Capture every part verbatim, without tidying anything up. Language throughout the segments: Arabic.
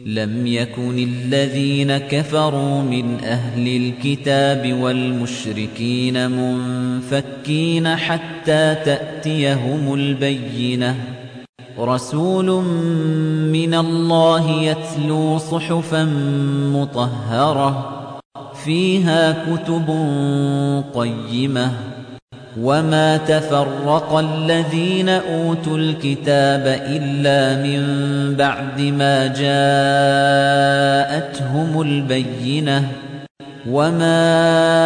لم يكن الذين كفروا من أهل الكتاب والمشركين منفكين حتى تأتيهم البينة رسول من الله يتلو صحفا مطهرة فيها كتب قيمة وما تفرق الذين أوتوا الكتاب إلا من بعد ما جاءتهم البينة وما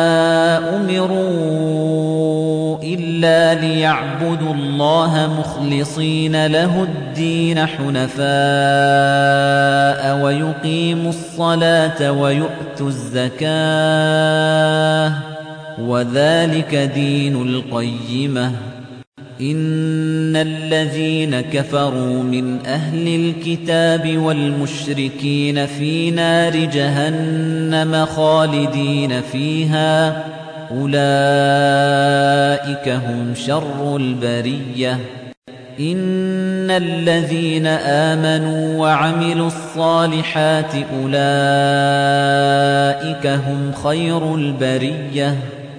أمروا إلا ليعبدوا الله مخلصين له الدين حنفاء ويقيموا الصلاة ويؤتوا الزكاة وذلك دين القيمة إن الذين كفروا من أهل الكتاب والمشركين في نار جهنم خالدين فيها أولئك هم شر البرية إن الذين آمنوا وعملوا الصالحات أولئك هم خير البرية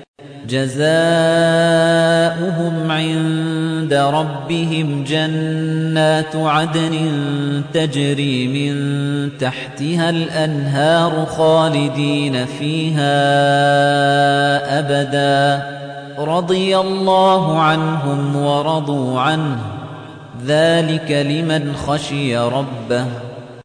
جزاؤهم عند ربهم جنات عدن تجري من تحتها الأنهار خالدين فيها أبدا رضي الله عنهم ورضوا عنه ذلك لمن خشي ربه